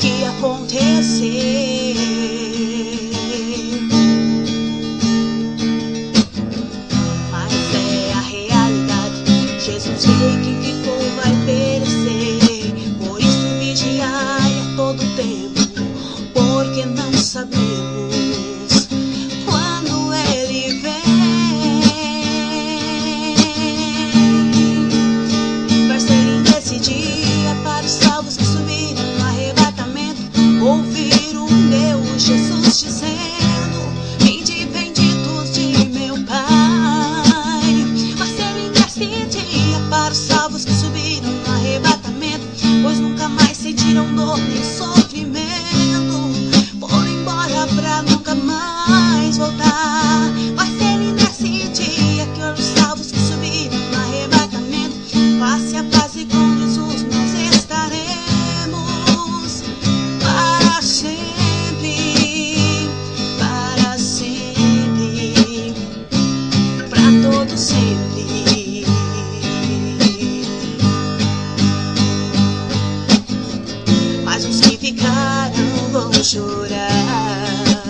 que acontecer. Mas é a realidade. Jesus veio, quem ficou vai perecer. Por isso vigiai a todo tempo, porque não sabemos quando ele vem. Vai ser nesse dia para os salvos que subiram no arrebatamento, ouvir o meu Jesus dizendo: vinde benditos de meu Pai. Vai ser nesse dia para os salvos que subiram no arrebatamento, pois nunca mais sentiram dor nem sofrimento. Foram embora pra nunca mais voltar. Vai ser nesse dia que os salvos que subiram no arrebatamento, face a face com Jesus nós estaremos para sempre, para todo sempre. Mas os que ficaram vão chorar,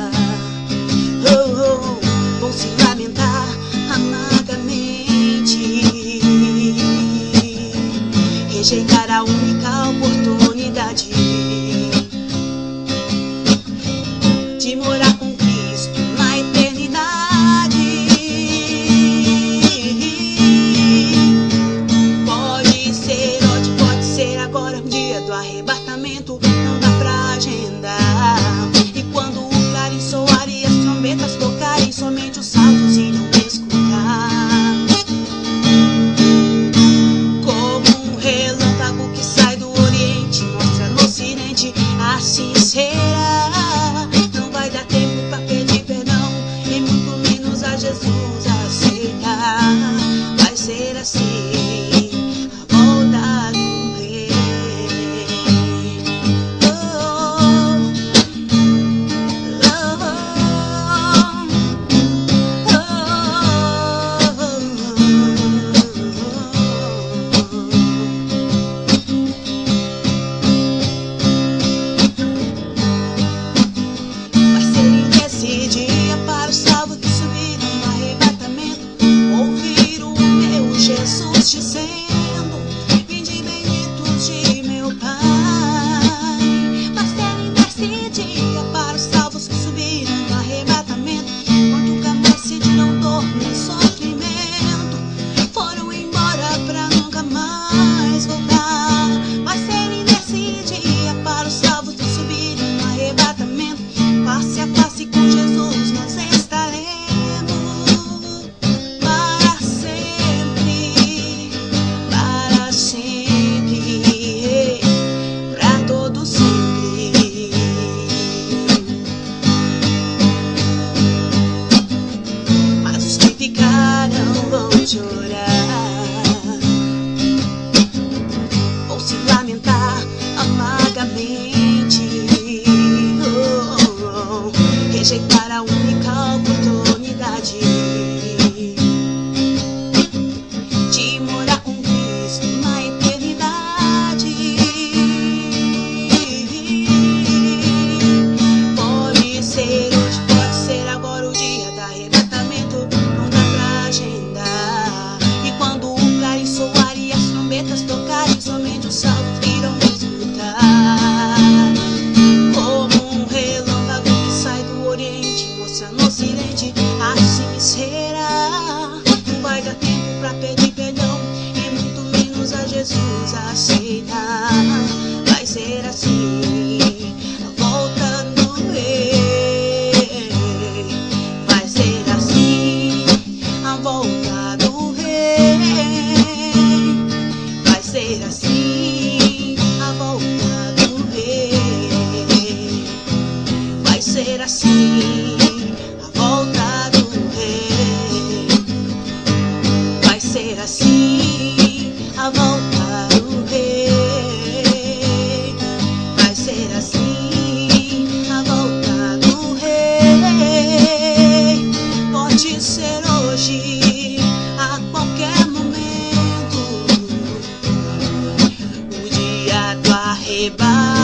vão se lamentar amargamente, rejeitar a única oportunidade de morar com Cristo na eternidade. Pode ser onde pode ser agora, um dia do arrebatamento, não dá pra agendar. E quando o clarim soar e as trombetas tocarem, somente os salvos irão escutar. Como um relâmpago que sai do oriente, mostra no ocidente, assim será. Não vai dar tempo pra pedir perdão, e muito menos a Jesus aceitar. Vai ser assim a volta do Rei. Vai ser nesse dia para os salvos que subiram no arrebatamento, ouvir o meu Jesus dizendo: vinde benditos de meu Pai. Vai ser nesse dia para os salvos que subiram no arrebatamento, quando nunca mais sentiram dor nem sofrimento. Foram embora pra nunca mais voltar. Vai ser nesse dia para os salvos que subiram no arrebatamento, face a face com Jesus nós estaremos para sempre, para todo sempre. Mas os que ficaram vão chorar, vão se lamentar amargamente, rejeitar a única oportunidade de morar com Cristo na eternidade. Pode ser hoje, pode ser agora, o dia do arrebatamento, não dá pra agendar. E quando o clarim soar e as trombetas tocarem, somente os salvos irão escutar. Como um relâmpago que sai do oriente, mostra no ocidente, assim será. Não vai dar tempo pra pedir perdão, e muito menos a Jesus aceitar. Vai ser assim a volta do Rei. Vai ser assim a volta do Rei. Vai ser assim a volta do Rei. Vai ser assim a volta do Rei. Vai ser assim a volta do Rei. Vai ser assim a volta do Rei. Pode ser hoje, a qualquer momento, o dia do arrebatamento.